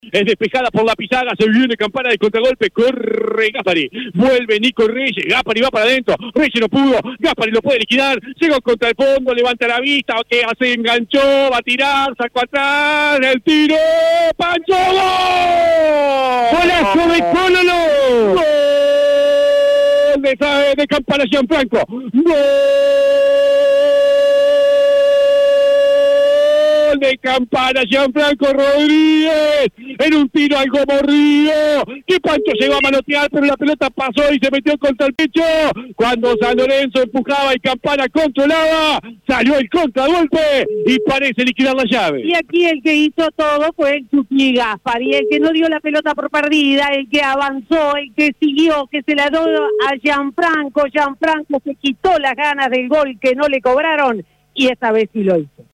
Es despejada por la Pizarra, se viene Campana de contragolpe, corre Gaspari, vuelve Nico Reyes, Gaspari va para adentro, Reyes no pudo, Gaspari lo puede liquidar, llegó contra el fondo, levanta la vista, que hace, enganchó, va a tirar, sacó atrás, el tiro, ¡Pancho, gol! ¡Golazo de Cololo! ¡Gol de Campana Gianfranco! ¡Gol de Campana Gianfranco Rodríguez! En un tiro al Gomorrío, que Pancho llegó a manotear, pero la pelota pasó y se metió contra el pecho. Cuando San Lorenzo empujaba y Campana controlaba, salió el contragolpe y parece liquidar la llave. Y aquí el que hizo todo fue el Chucky Gaspari, el que no dio la pelota por perdida, el que avanzó, el que siguió, que se la dio a Gianfranco. Gianfranco se quitó las ganas del gol que no le cobraron y esta vez sí lo hizo.